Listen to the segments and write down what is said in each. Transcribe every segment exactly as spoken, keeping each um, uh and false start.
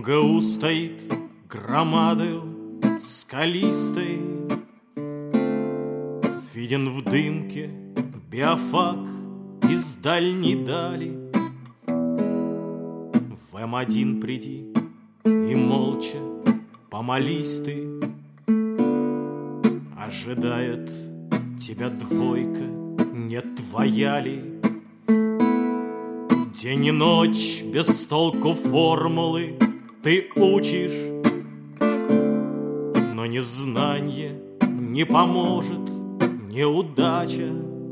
МГУ стоит громадою скалистой, виден в дымке биофак из дальней дали. В эм один приди и молча помолись ты, ожидает тебя двойка, не твоя ли? День и ночь без толку формулы ты учишь, но незнанье не поможет, неудача.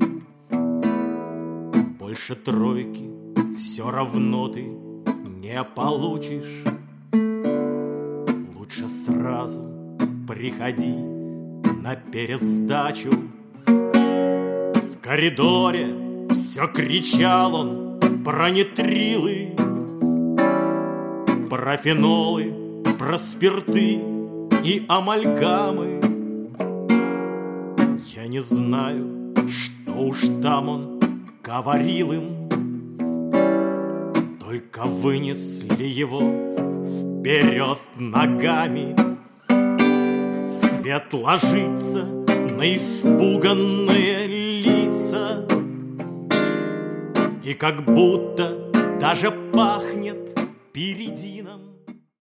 Больше тройки все равно ты не получишь. Лучше сразу приходи на пересдачу. В коридоре все кричал он про нитрилы, про фенолы, про спирты и амальгамы. Я не знаю, что уж там он говорил им, только вынесли его вперед ногами. Свет ложится на испуганные лица, и как будто даже пахнет впереди